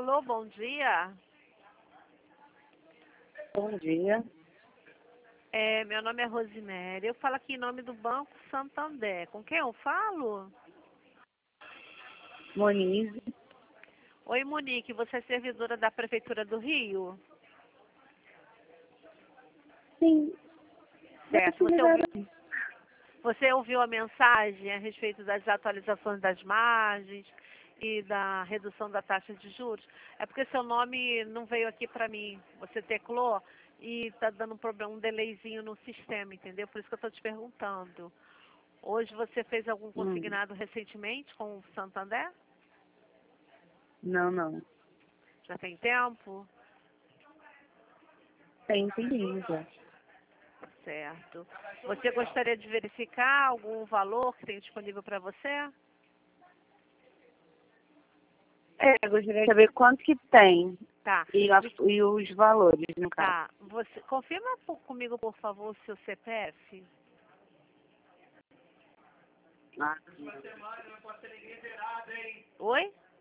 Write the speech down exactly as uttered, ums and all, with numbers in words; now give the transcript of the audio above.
Alô, bom dia. Bom dia. É, meu nome é Rosemary. Eu falo aqui em nome do Banco Santander. Com quem eu falo? Monize. Oi, Monique. Você é servidora da Prefeitura do Rio? Sim. Certo. Você ouviu, você ouviu a mensagem a respeito das atualizações das margens e da redução da taxa de juros? É porque seu nome não veio aqui para mim. Você teclou e está dando um problema, um delayzinho no sistema, entendeu? Por isso que eu estou te perguntando. Hoje você fez algum Hum. consignado recentemente com o Santander? Não, não. Já tem tempo? Tem tempinho já. Certo. Você gostaria de verificar algum valor que tem disponível para você? É, eu gostaria de saber quanto que tem Tá. e, a- Me- e os valores, no caso. Tá. Você confirma por- comigo, por favor, o seu C P F? Ah, Oi?